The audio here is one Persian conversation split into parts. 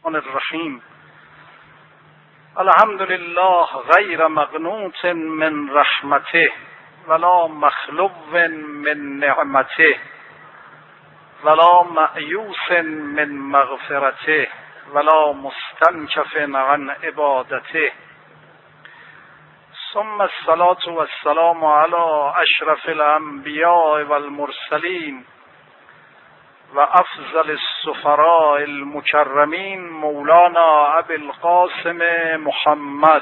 الرحیم. الحمد لله غیر مقنوط من رحمته ولا مخلو من نعمته ولا مأیوس من مغفرته ولا مستنکف عن عبادته. ثم الصلاة والسلام على اشرف الانبیاء والمرسلین و افضل السفراء المکرمین مولانا ابی القاسم محمد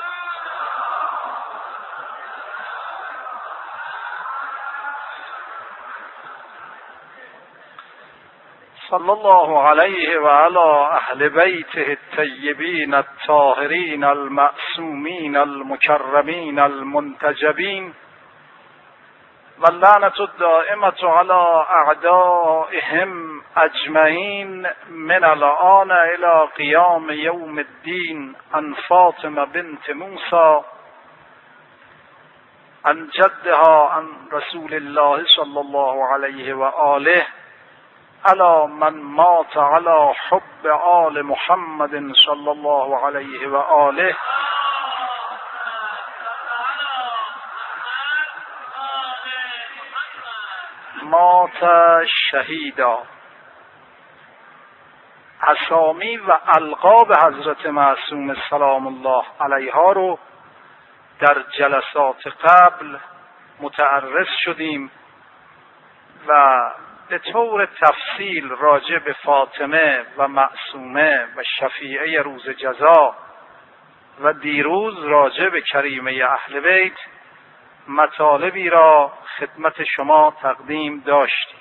صلی الله علیه و علی اهل بیته الطیبین الطاهرین المعصومین المکرمین المنتجبین و اللعنة الدائمة على اعدائهم اجمعین من الآن الى قیام یوم الدین. عن فاطمه بنت موسی عن جدها عن رسول الله صلی الله علیه و آله الا من مات على حب آل محمد صلی الله علیه و آله مات شهیدا. اسامی و القاب حضرت معصوم سلام الله علیها رو در جلسات قبل متعرض شدیم و به طور تفصیل راجع به فاطمه و معصومه و شفیعه روز جزا و دیروز راجع به کریمه اهل بیت مطالبی را خدمت شما تقدیم داشتیم.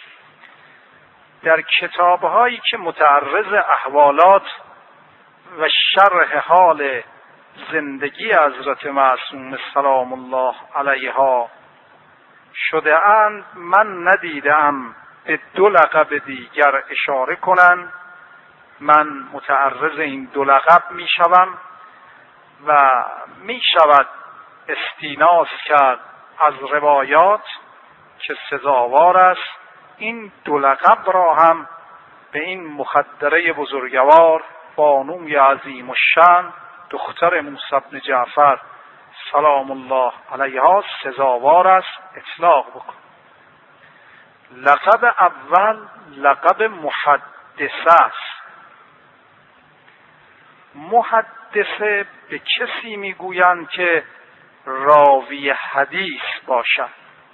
در کتاب‌هایی که متعرض احوالات و شرح حال زندگی حضرت معصوم سلام الله علیها شده اند من ندیدم به دو لقب دیگر اشاره کنند. من متعرض این دو لقب می شوم و می شود استیناس کرد از روایات که سزاوار است این دو لقب را هم به این مخدره بزرگوار بانوی عظیم الشأن دختر موسی بن جعفر سلام الله علیها سزاوار است اطلاق بکن. لقب اول لقب محدثه است. محدثه به کسی میگویند که راوی حدیث باشد.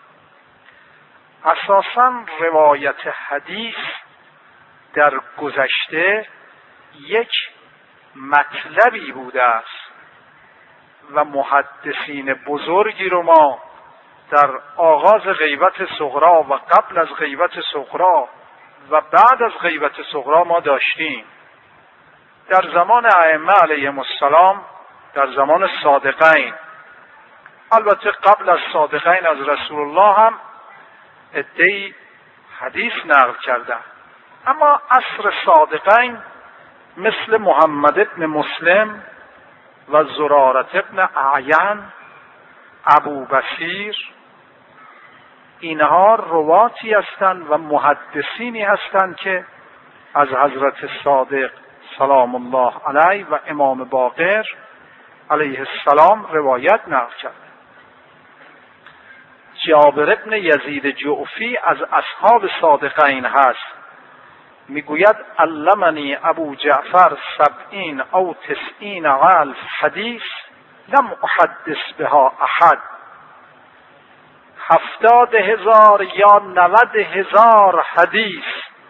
اساساً روایت حدیث در گذشته یک مطلبی بوده است و محدثین بزرگی رو ما در آغاز غیبت صغرا و قبل از غیبت صغرا و بعد از غیبت صغرا ما داشتیم. در زمان ائمه علیهم السلام، در زمان صادقین، البته قبل از صادقین از رسول الله هم عده‌ای حدیث نقل کردند، اما عصر صادقین مثل محمد ابن مسلم و زرارت ابن اعین، ابو بصیر، اینها رواتی هستند و محدثینی هستند که از حضرت صادق سلام الله علیه و امام باقر علیه السلام روایت نقل کردند. جابر ابن یزید جعفی از اصحاب صادقین هست، میگوید علمنی ابو جعفر 70 او 90 الف حدیث لم احدث بها احد. 70,000 یا 90,000 حدیث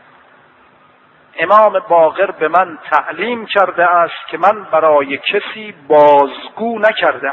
امام باقر به من تعلیم کرده است که من برای کسی بازگو نکرده.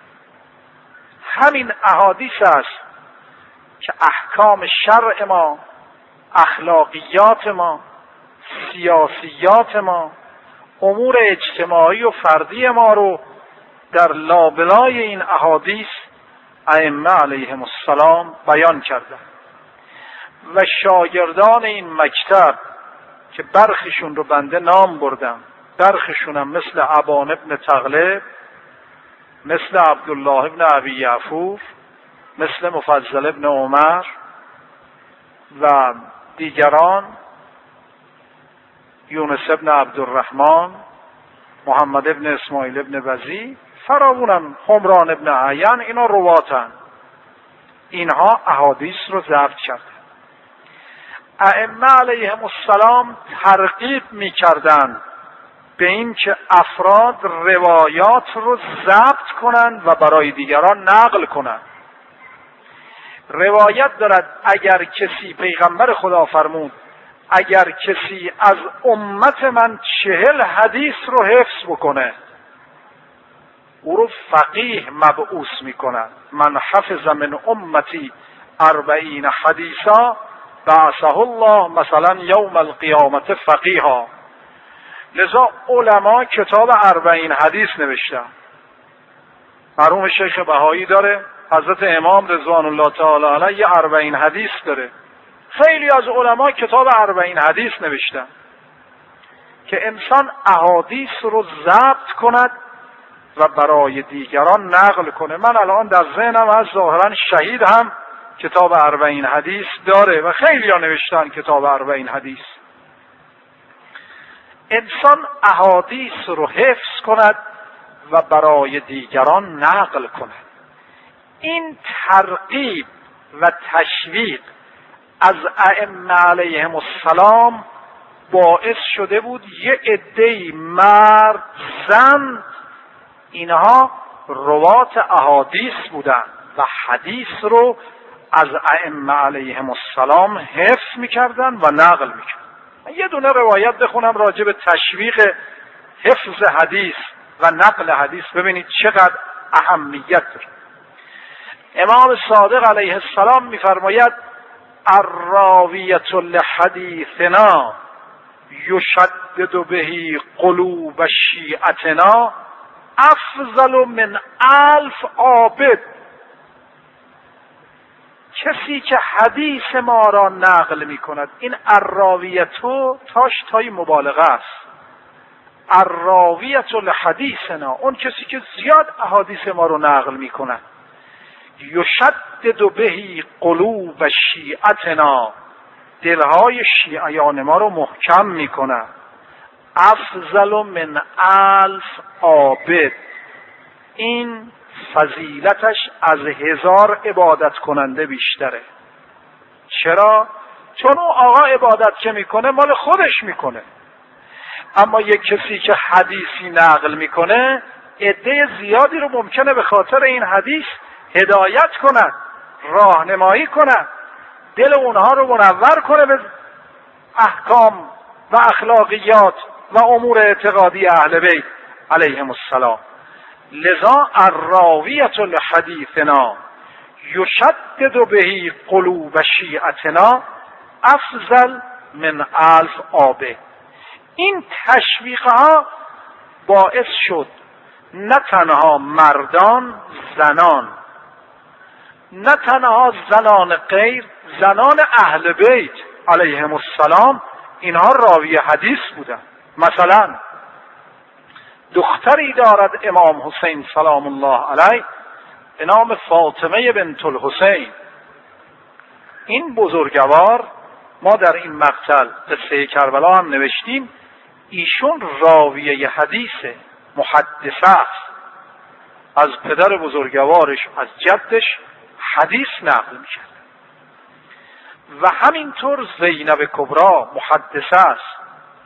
همین احادیث است که احکام شرع ما، اخلاقیات ما، سیاسیات ما، امور اجتماعی و فردی ما رو در لابلای این احادیث ائمه علیهم السلام بیان کرده و شاگردان این مکتب که برخیشون رو بنده نام بردم، برخیشون هم مثل ابان ابن تغلب، مثل عبدالله ابن ابی یعفور، مثل مفضل ابن عمر و دیگران، یونس ابن عبدالرحمن، محمد ابن اسماعیل ابن وزی، فراوونن، حمران ابن عین، اینا رواتن. اینها احادیث رو ضبط کردن. ائمه علیهم السلام ترغیب می‌کردند به این که افراد روایات رو ضبط کنند و برای دیگران نقل کنند. روایت دارد اگر کسی، پیغمبر خدا فرمود اگر کسی از امت من 40 حدیث رو حفظ بکنه او رو فقیه مبعوث میکنن. من حفظ من امتی 40 حدیثا بعثه الله مثلا یوم القیامت فقیها. لذا علما کتاب 40 حدیث نوشتن. مرحوم شیخ بهایی داره، حضرت امام رضوان الله تعالی علیه 40 حدیث داره. خیلی از علما کتاب 40 حدیث نوشتن که انسان احادیث رو ضبط کند و برای دیگران نقل کنه. من الان در ذهنم از ظاهرا شهید هم کتاب 40 حدیث داره و خیلی ها نوشتن کتاب 40 حدیث. انسان احادیث رو حفظ کند و برای دیگران نقل کند. این ترغیب و تشویق از ائمه علیهم السلام باعث شده بود یه عده‌ای مرد زن اینها روات احادیث بودن و حدیث رو از ائمه علیهم السلام حفظ میکردن و نقل میکردن. من یه دونه روایت بخونم راجع به تشویق حفظ حدیث و نقل حدیث، ببینید چقدر اهمیت داره. امام صادق علیه السلام میفرماید الراویة لحدیثنا یشدد به قلوب شیعتنا افضل من 1000 عابد. کسی که حدیث ما را نقل می کند، این الراویتو تاش تای مبالغه است. الراویة لحدیثنا، اون کسی که زیاد احادیث ما رو نقل می کند. یشدد به قلوب شیعتنا، دلهای شیعیان ما رو محکم می کند. افضل من 1000 عابد، این فضیلتش از 1000 عبادت کننده بیشتره. چرا؟ چون اون آقا عبادت که میکنه مال خودش میکنه، اما یک کسی که حدیثی نقل میکنه عده زیادی رو ممکنه به خاطر این حدیث هدایت کند، راهنمایی کند، دل اونها رو منور کنه به احکام و اخلاقیات و امور اعتقادی اهل بیت علیهم السلام. لذا الراویة لحدیثنا یشدد به قلوب شیعتنا افضل من 1000 عابد. این تشویقها باعث شد نه تنها مردان، زنان، نه تنها زنان غیر، زنان اهل بیت علیهم السلام اینها راوی حدیث بودن. مثلا دختری دارد امام حسین سلام الله علیه به نام فاطمه بنت الحسین. این بزرگوار، ما در این مقتل قصه کربلا هم نوشتیم، ایشون راویه حدیث، محدثه است. از پدر بزرگوارش، از جدش حدیث نقل می‌کرد. و همینطور زینب کبرا محدثه است.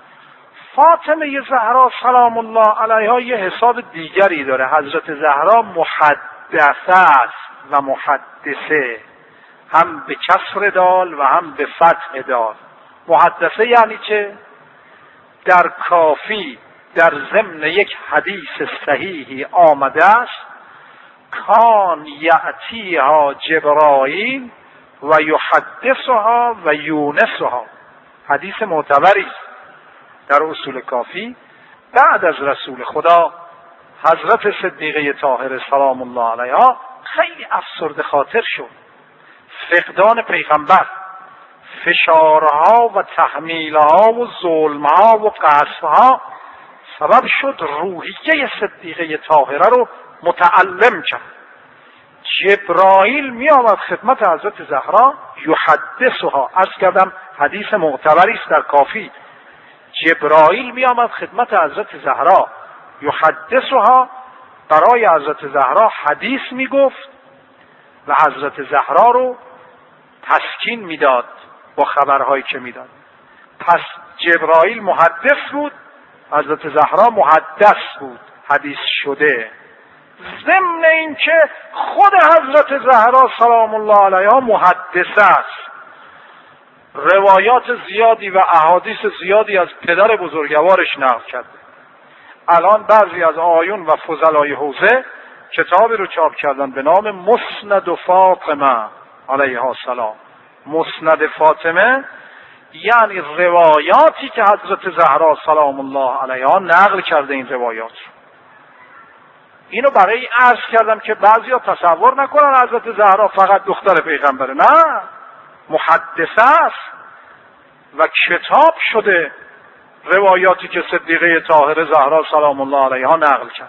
فاطمه زهرا سلام الله علیها یه حساب دیگری داره. حضرت زهرا محدثه است و محدثه، هم به کسر دال و هم به فتح دال. محدثه یعنی چه؟ در کافی در ضمن یک حدیث صحیحی آمده است کان یأتیها جبرائیل و یحدثها و یونسها. حدیث معتبری است در اصول کافی. بعد از رسول خدا حضرت صدیقه طاهره سلام الله علیها خیلی افسرده خاطر شد. فقدان پیغمبر، فشارها و تحمیلها و ظلمها و قصفها سبب شد روحیه صدیقه طاهره رو متعلم کرد. جبرائیل می آمد خدمت حضرت زهرا یحدثها، عرض کردم حدیث معتبری است در کافی. جبرائیل می آمد خدمت حضرت زهرا، یحدثها، برای حضرت زهرا حدیث می گفت و حضرت زهرا رو تسکین میداد با خبرهایی که میداد. پس جبرائیل محدث بود، حضرت زهرا محدث بود، حدیث شده. ضمن این که خود حضرت زهرا سلام الله علیها محدثه است، روایات زیادی و احادیث زیادی از پدر بزرگوارش نقل کرده. الان بعضی از آیون و فضلای حوزه کتابی رو چاپ کردن به نام مسند فاطمه علیها السلام. مسند فاطمه یعنی روایاتی که حضرت زهرا سلام الله علیها نقل کرده. این روایات اینو برای این عرض کردم که بعضیا تصور نکنن حضرت زهرا فقط دختر پیغمبره. نه، محدثه است و کتاب شده روایاتی که صدیقه طاهره زهرا سلام الله علیها نقل کرد.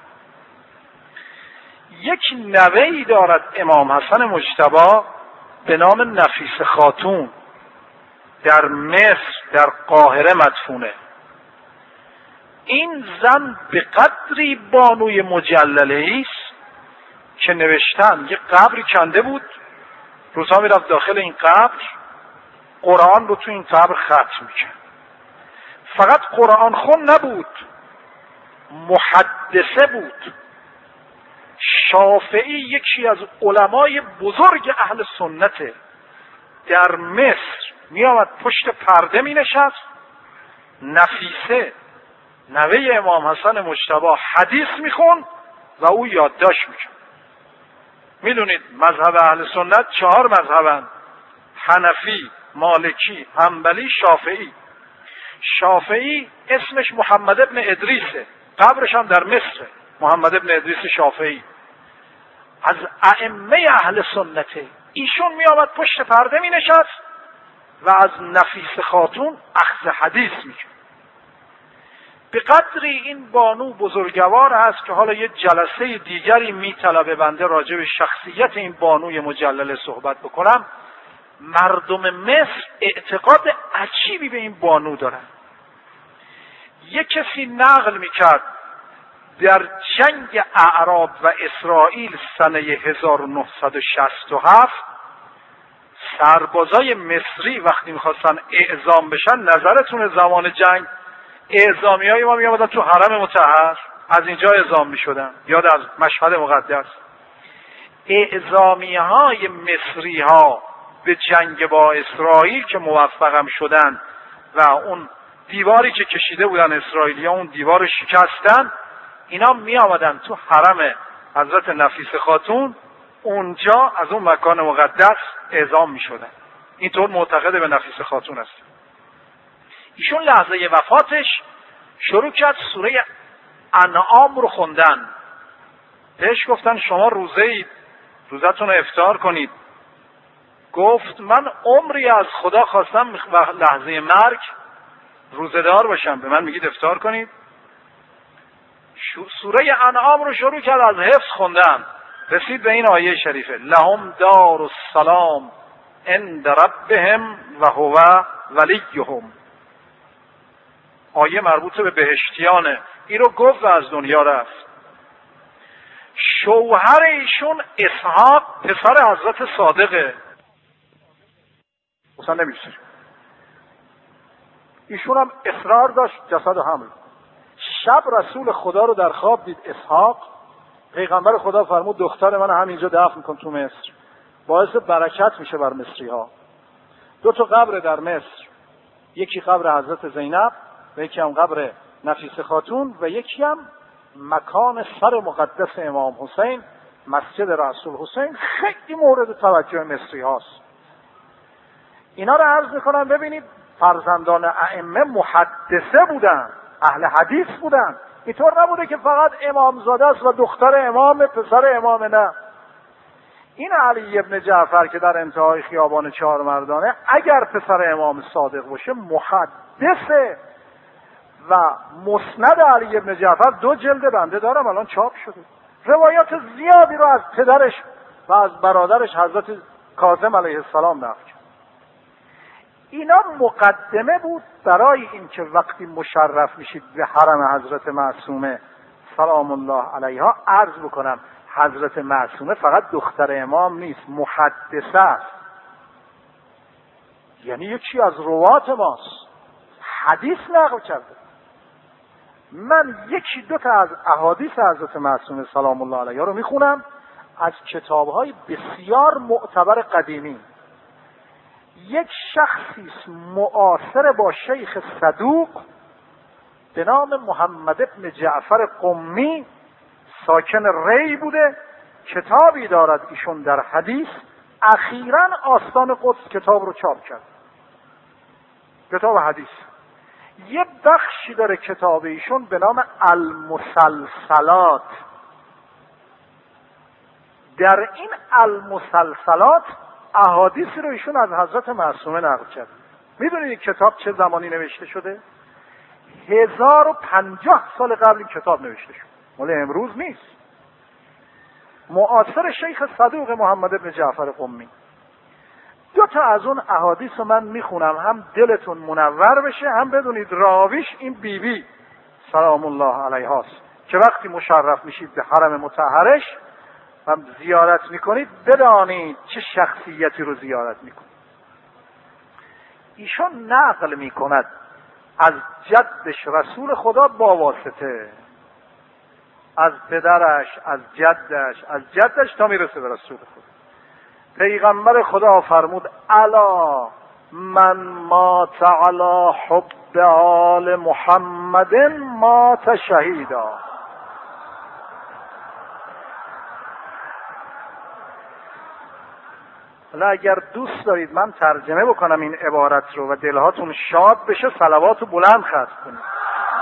یک نوه‌ای دارد امام حسن مجتبی به نام نفیس خاتون، در مصر در قاهره مدفونه. این زن به قدری بانوی مجلله است که نوشتن یه قبری کنده بود، روزها میرفت داخل این قبر، قرآن رو تو این قبر ختم میکرد. فقط قرآن خون نبود، محدثه بود. شافعی یکی از علمای بزرگ اهل سنته، در مصر می آمد پشت پرده می نشست. نفیسه نوه امام حسن مجتبی حدیث می خون و او یادداشت می کرد. می دونید مذهب اهل سنت 4 مذهبن: حنفی، مالکی، حنبلی، شافعی. شافعی اسمش محمد ابن ادریسه، قبرش هم در مصر، محمد ابن ادریس شافعی، از ائمه اهل سنته. ایشون می آمد پشت پرده می نشست و از نفیس خاتون اخذ حدیث می کرد. به قدری این بانو بزرگوار است که حالا یه جلسه دیگری می طلبه بنده راجع به شخصیت این بانوی مجلل صحبت بکنم. مردم مصر اعتقاد عجیبی به این بانو دارن. یک کسی نقل می کرد در جنگ اعراب و اسرائیل سنه 1967 سربازای مصری وقتی میخواستن اعزام بشن، نظرتون زمان جنگ اعزامی های ما میامدن تو حرم مطهر، از اینجا اعزام میشدن، یاد از مشهد مقدس. اعزامی های مصری ها به جنگ با اسرائیل که موفقم شدن و اون دیواری که کشیده بودن اسرائیلی ها اون دیوار رو شکستن، اینا می آمدن تو حرم حضرت نفیس خاتون، اونجا از اون مکان مقدس اعزام می شدن. اینطور معتقد به نفیس خاتون است. ایشون لحظه وفاتش شروع کرد سوره انعام رو خوندن. بهش گفتن شما روزه اید، روزتون رو افطار کنید. گفت من عمری از خدا خواستم لحظه مرگ روزه‌دار باشم، به من میگید افطار کنید؟ سوره انعام رو شروع کرد از حفظ خوندن، رسید به این آیه شریفه: لهم دار السلام عند ربهم و هو ولیهم. آیه مربوط به بهشتیانه. این رو گفت و از دنیا رفت. شوهر ایشون اسحاق پسر حضرت صادقه، اصلا نمیشه. ایشون هم اصرار داشت جسد حمل. شب رسول خدا رو در خواب دید اسحاق. پیغمبر خدا فرمود دختر من همینجا دفن کن تو مصر، باعث برکت میشه بر مصری ها. 2 قبر در مصر، یکی قبر حضرت زینب و یکی هم قبر نفیس خاتون و یکی هم مکان سر مقدس امام حسین، مسجد رسول حسین. خیلی مورد توجه مصری هاست. اینا رو عرض میکنم ببینید فرزندان ائمه محدثه بودن، اهل حدیث بودن. اینطور نبوده که فقط امامزاده است و دختر امام پسر امام. نه، این علی ابن جعفر که در انتهای خیابان 4 مردانه اگر پسر امام صادق باشه محدثه. و مسند علی ابن جعفر 2 جلد بنده دارم، الان چاپ شده. روایات زیادی رو از پدرش و از برادرش حضرت کاظم علیه السلام نقل کرد. اینا مقدمه بود برای اینکه وقتی مشرف میشید به حرم حضرت معصومه سلام الله علیها عرض بکنم حضرت معصومه فقط دختر امام نیست، محدثه است، یعنی یکی از روات ماست، حدیث نقل کرده. من یکی دو تا از احادیث حضرت معصومه سلام الله علیها رو میخونم از کتاب‌های بسیار معتبر قدیمی. یک شخصی معاصر با شیخ صدوق به نام محمد ابن جعفر قمی ساکن ری بوده، کتابی دارد ایشون در حدیث، اخیراً آستان قدس کتاب رو چاپ کرد، کتاب حدیث. یه بخشی داره کتاب ایشون به نام المسلسلات. در این المسلسلات احادیثی رو ایشون از حضرت معصومه نقل کرد. میدونید این کتاب چه زمانی نوشته شده؟ 1050 سال قبل این کتاب نوشته شد، مال امروز نیست. معاصر شیخ صدوق محمد بن جعفر قمی. دو تا از اون احادیث رو من میخونم، هم دلتون منور بشه، هم بدونید راویش این بیبی سلام الله علیها است که وقتی مشرف میشید به حرم مطهرش و زیارت میکنید بدانید چه شخصیتی رو زیارت میکنید. ایشون نقل میکند از جدش رسول خدا با واسطه، از پدرش، از جدش تا میرسه به رسول خدا. پیغمبر خدا فرمود الا من مات علی حب آل محمد مات شهیدا. حالا اگر دوست دارید من ترجمه بکنم این عبارت رو و دلهاتون شاد بشه صلوات رو بلند ختم کنید.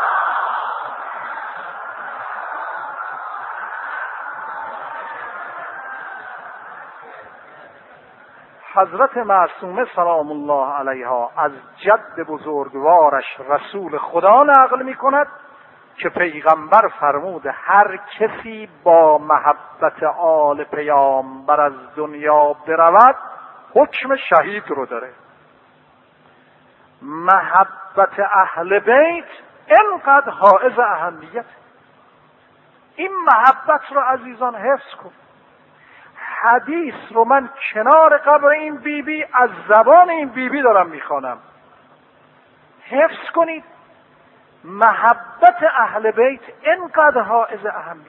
حضرت معصومه سلام الله علیها از جد بزرگوارش رسول خدا نقل می کند که پیغمبر فرمود هر کسی با محبت آل پیامبر از دنیا برود حکم شهید رو داره. محبت اهل بیت اینقدر حائز اهمیت. این محبت رو عزیزان حفظ کن. حدیث رو من کنار قبر این بیبی از زبان این بیبی دارم میخوانم. حفظ کنید محبت اهل بیت اینقدر حائز اهمیت.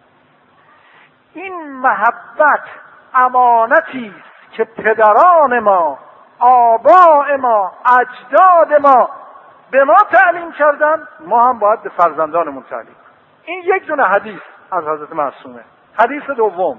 این محبت امانتی است که پدران ما، آباء ما، اجداد ما به ما تعلیم کردن، ما هم باید به فرزندانمون تعلیم. این یک دونه حدیث از حضرت معصومه. حدیث دوم،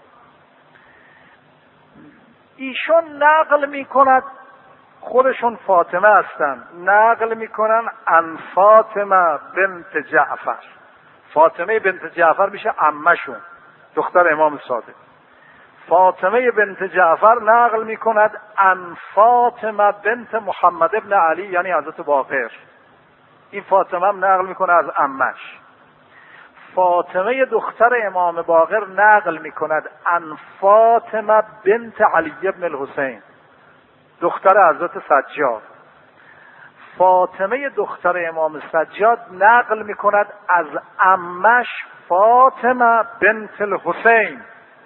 ایشون نقل میکند، خودشون فاطمه هستن، نقل میکنن ان فاطمه بنت جعفر. فاطمه بنت جعفر میشه عمشون، دختر امام صادق. فاطمه بنت جعفر نقل میکند ان فاطمه بنت محمد ابن علی، یعنی حضرت باقر. این فاطمه هم نقل میکنه از عمش. فاطمه دختر امام باقر نقل میکند ان فاطمه بنت علی ابن الحسین، دختر حضرت سجاد. فاطمه دختر امام سجاد نقل میکند از عمش فاطمه بنت الحسین.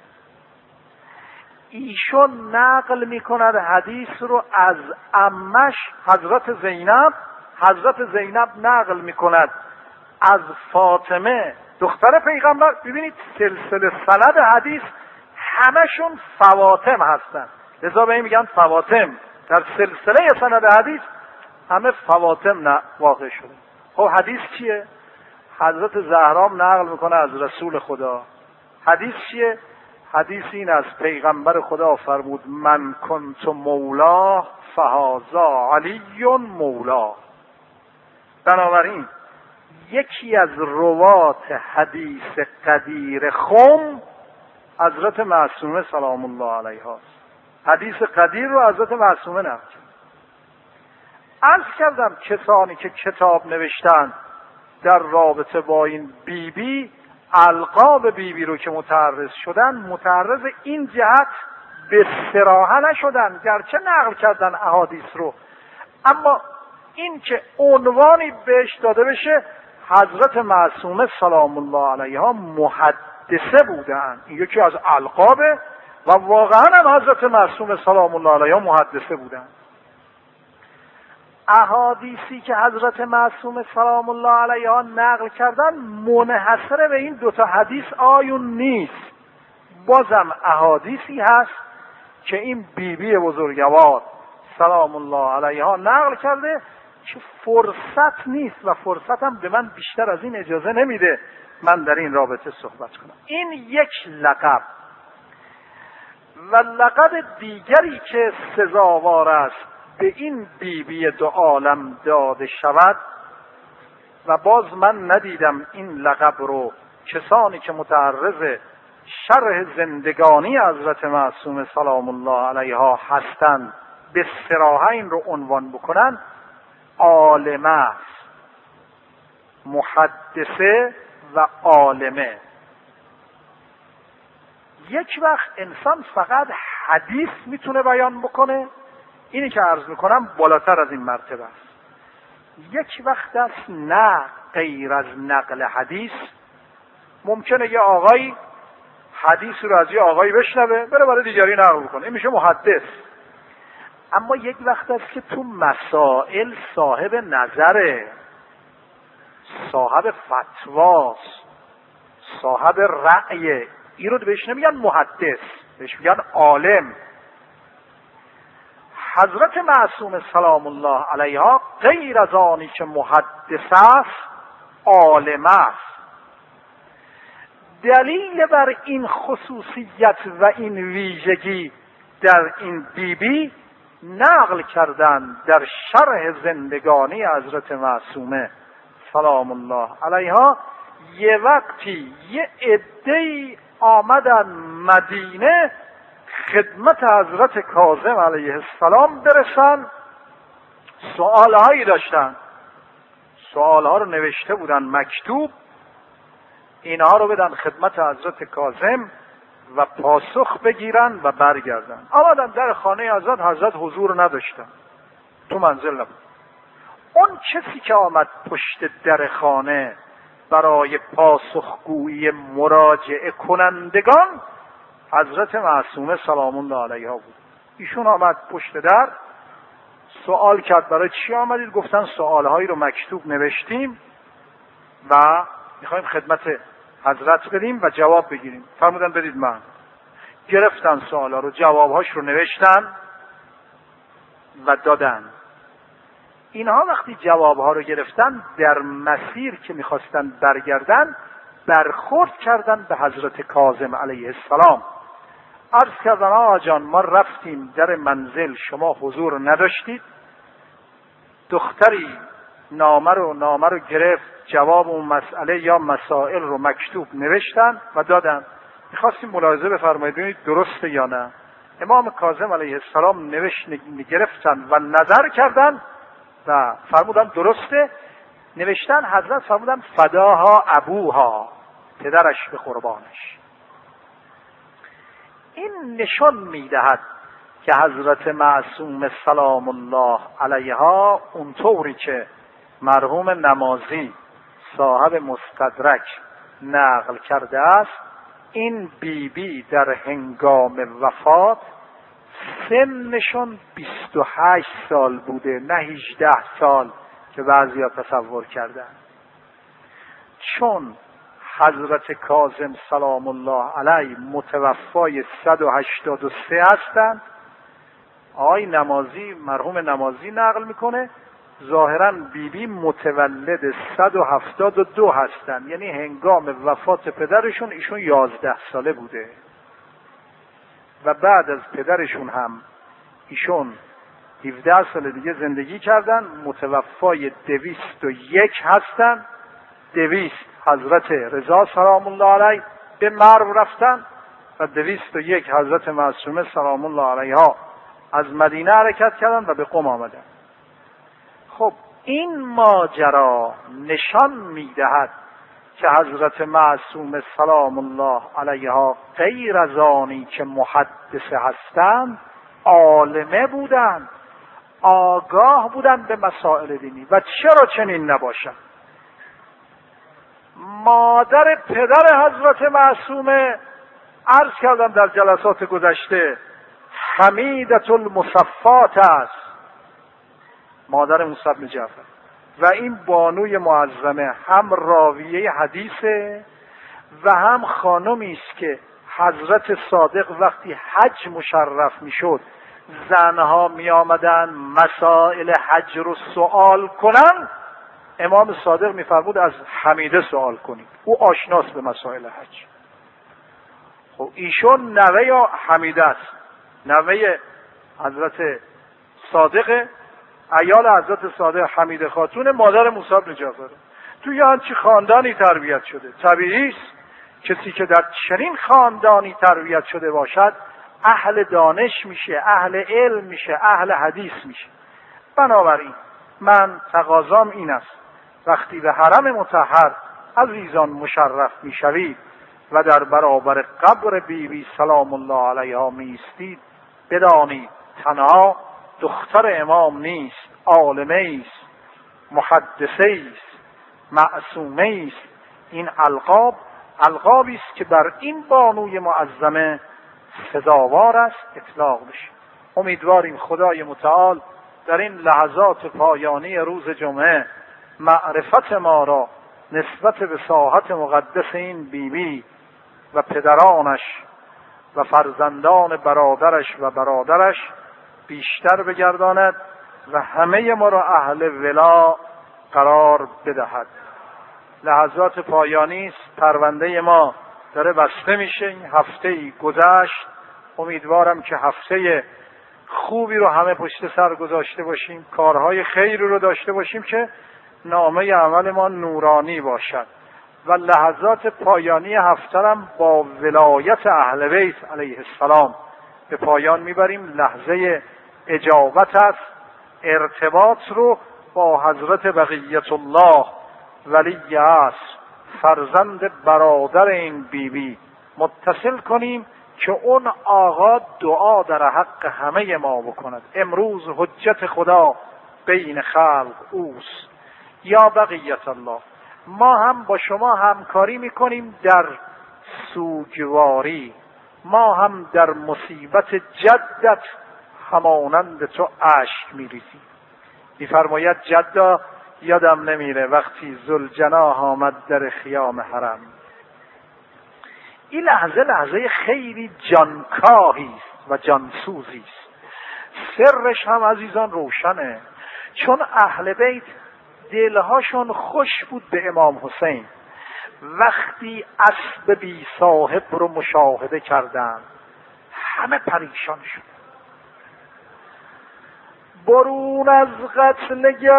ایشون نقل میکند حدیث رو از عمش حضرت زینب. حضرت زینب نقل میکند از فاطمه دختر پیغمبر. ببینید سلسله سند حدیث همشون فواطم هستن، لذا به این میگن فواطم. در سلسله سند حدیث همه فواطم واقع شده. خب حدیث چیه؟ حضرت زهرام نقل میکنه از رسول خدا. حدیث چیه؟ حدیث این از پیغمبر خدا فرمود من کنت مولا فهذا علی مولا. بنابراین یکی از روات حدیث قدیر خم حضرت معصومه سلام الله علیها است. حدیث قدیر رو حضرت معصومه نقل کرد. عرض کردم کسانی که کتاب نوشتن در رابطه با این بیبی، القاب بیبی رو که متعرض شدن، متعرض این جهت به صراحه نشدن، گرچه نقل کردن احادیث رو اما این که عنوانی بهش داده بشه حضرت معصومه سلام الله علیها محدثه بودن، این یکی از القابه و واقعا هم حضرت معصومه سلام الله علیها محدثه بودن. احادیثی که حضرت معصومه سلام الله علیها نقل کردن منحصر به این دوتا حدیث آیون نیست، بازم احادیثی هست که این بیبی بزرگوار سلام الله علیها نقل کرده که فرصت نیست و فرصت هم به من بیشتر از این اجازه نمیده من در این رابطه صحبت کنم. این یک لقب. و لقب دیگری که سزاوار است به این بیبی دو عالم داده شود و باز من ندیدم این لقب رو کسانی که متعرض شرح زندگانی حضرت معصومه سلام الله علیها هستند به صراحت این رو عنوان بکنن، عالمه است، محدثه و عالمه. یک وقت انسان فقط حدیث میتونه بیان بکنه، اینی که عرض میکنم بالاتر از این مرتبه است. یک وقت است نه غیر از نقل حدیث، ممکنه یه آقایی حدیث رو از یه آقایی بشنوه بره برای دیگری نقل بکنه، این میشه محدث. اما یک وقت است که تو مسائل صاحب نظره، صاحب فتواست، صاحب رأی، این رو بهش نمیگن محدث، بهش میگن عالم. حضرت معصومه سلام الله علیها غیر از آنی که محدث است عالم است. دلیل بر این خصوصیت و این ویژگی در این بیبی نقل کردن در شرح زندگانی حضرت معصومه سلام الله علیها. یه وقتی یه عده‌ای آمدن مدینه خدمت حضرت کاظم علیه السلام برسن، سوالهایی داشتن، سوالها رو نوشته بودن مکتوب، اینها رو بدن خدمت حضرت کاظم و پاسخ بگیرن و برگردن. آمدن در خانه حضرت حضور نداشتن، تو منزل نبود. اون کسی که آمد پشت در خانه برای پاسخگویی مراجعه کنندگان حضرت معصومه سلام الله علیها بود. ایشون آمد پشت در، سوال کرد برای چی آمدید؟ گفتن سوالهایی رو مکتوب نوشتیم و میخوایم خدمت حضرت بدیم و جواب بگیریم. فرمودن بدید من. گرفتن سوالها رو، جوابهاش رو نوشتن و دادن. اینها وقتی جوابها رو گرفتن در مسیر که میخواستن برگردن برخورد کردن به حضرت کاظم علیه السلام. عرض کردن آقا جان ما رفتیم در منزل شما حضور نداشتید، دختری نامه رو گرفت، جواب اون مسئله یا مسائل رو مکتوب نوشتن و دادن. میخواستیم ملاحظه بفرمایید ببینید درسته یا نه. امام کاظم علیه السلام گرفتن و نظر کردن و فرمودن درسته. نوشتن حضرت فرمودن فداها ابوها، پدرش به قربانش. این نشان میدهد که حضرت معصومه سلام الله علیها اونطوری که مرحوم نمازی صاحب مستدرک نقل کرده است، این بیبی در هنگام وفات سنشون 28 سال بوده، نه 18 سال که بعضیا تصور کردن. چون حضرت کاظم سلام الله علیه متوفای 183 هستند، آقای نمازی مرحوم نمازی نقل میکنه ظاهرا بیبی متولد 172 هستند، یعنی هنگام وفات پدرشون ایشون 11 ساله بوده و بعد از پدرشون هم ایشون 17 سال دیگه زندگی کردن، متوفای 201 هستن. 200 حضرت رضا سلام الله علیه به مرو رفتن و 201 حضرت معصومه سلام الله علیها از مدینه حرکت کردن و به قم آمدن. خب این ماجرا نشان میدهد که حضرت معصومه سلام الله علیها غیر از آنی که محدثه هستند عالمه بودند. آگاه بودند به مسائل دینی. و چرا چنین نباشد؟ مادر پدر حضرت معصومه، عرض کردم در جلسات گذشته، حمیدة المصفات است، مادر موسی بن جعفر. و این بانوی معظمه هم راویه حدیثه و هم خانمی است که حضرت صادق وقتی حج مشرف میشد، زنها می آمدن مسائل حج رو سوال کنن، امام صادق میفرمود از حمیده سوال کنید، او آشناست به مسائل حج. خب ایشون نوه یا حمیده است، نوه حضرت صادق، عیال حضرت صادق حمیده خاتون مادر موسی بن جعفر. توی همچین خاندانی تربیت شده، طبیعی است کسی که در چنین خاندانی تربیت شده باشد اهل دانش میشه، اهل علم میشه، اهل حدیث میشه. بنابراین من تقاضام این است وقتی به حرم مطهر عزیزان مشرف میشوید و در برابر قبر بیبی سلام الله علیها میستید، بدانید تنها دختر امام نیست، عالمه است، محدثه است، معصومه است. این القابی است که بر این بانوی معظمه سزاوار است اطلاق بشه. امیدواریم خدای متعال در این لحظات پایانی روز جمعه معرفت ما را نسبت به ساحت مقدس این بیبی و پدرانش و فرزندان برادرش بیشتر بگرداند و همه ما را اهل ولا قرار بدهد. لحظات پایانی است، پرونده ما داره بسته میشه. این هفته‌ای گذشت، امیدوارم که هفته خوبی رو همه پشت سر گذاشته باشیم، کارهای خیر رو داشته باشیم که نامه عمل ما نورانی باشد. و لحظات پایانی هفته هم با ولایت اهل بیت علیه السلام به پایان میبریم. لحظه اجابت است، ارتباط رو با حضرت بقیت الله ولی است، فرزند برادر این بیبی متصل کنیم که اون آقا دعا در حق همه ما بکند. امروز حجت خدا بین خلق اوست. یا بقیت الله، ما هم با شما همکاری میکنیم در سوگواری، ما هم در مصیبت جدت همانند تو اشک میریزیم. میفرماید جدا یادم نمیره وقتی ذوالجناح آمد در خیام حرم. این لحظه خیلی جانکاهی است و جانسوزی است. سرش هم عزیزان روشنه، چون اهل بیت دلهاشون خوش بود به امام حسین. وقتی اسب بی صاحب رو مشاهده کردند همه پریشان شد. برون از قتلگه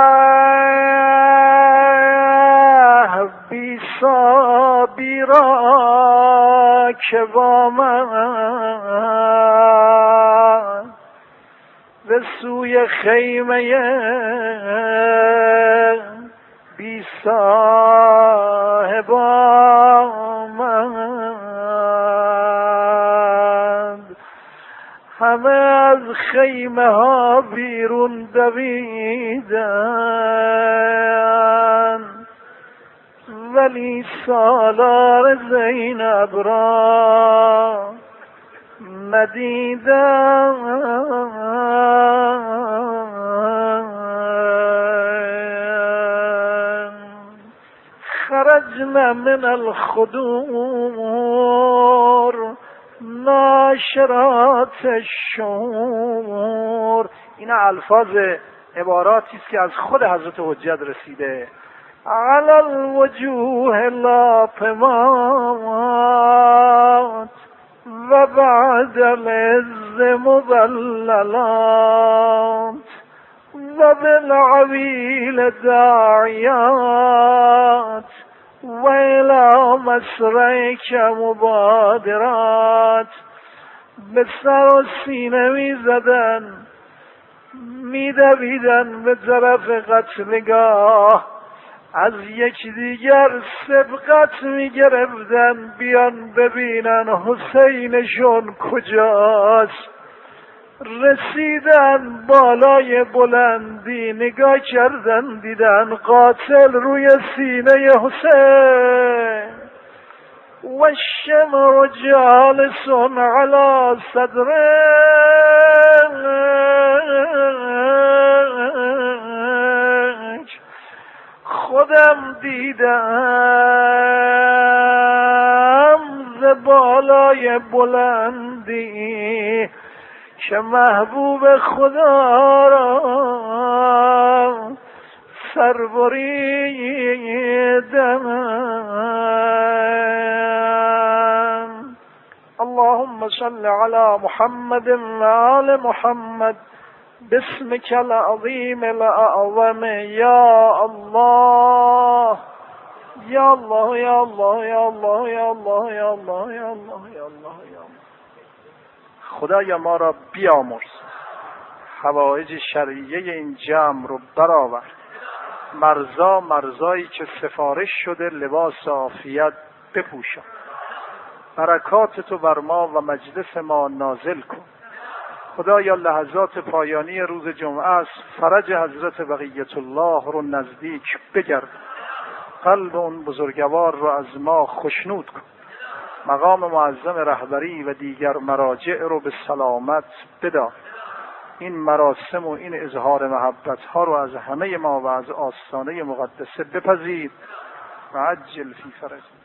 بی صابی را که با من به سوی خیمه بی صاحب آمد. همه از خیمه ها بیرون دویدن ولی سالار زینب را ندیدن. خرجنا من الخدور ناشرات الشور. این الفاظ عباراتی است که از خود حضرت حجت رسیده. علی الوجوه لاطمات و بعد العز مذللات و بالعویل داعیات و الى مسرک مبادرات. به سر و سینه می زدن، می دویدن به طرف قتلگاه، از یکدیگر سبقت می گرفتن بیان ببینن حسینشون کجاست. رسیدن بالای بلندی، نگاه کردن دیدن قاتل روی سینه حسین و الشمر جالس على صدره. خودم دیدم ز بالای بلندی که محبوب خدا را سر بریدم. اللهم صل على محمد و آل محمد باسمك العظیم الاعظم یا الله یا الله یا الله یا الله یا الله یا الله یا الله یا الله یا الله. خدایا ما را بیامرز، حوائج شرعیه این جمع رو برآور. مرزایی که سفارش شده لباس عافیت بپوشان. برکات تو بر ما و مجلس ما نازل کن. خدایا لحظات پایانی روز جمعه است، فرج حضرت بقیت الله رو نزدیک بگرد. قلب اون بزرگوار رو از ما خشنود کن. مقام معظم رهبری و دیگر مراجع رو به سلامت بدار. این مراسم و این اظهار محبت ها رو از همه ما و از آستانه مقدسه بپذیر و عجل فی فرج.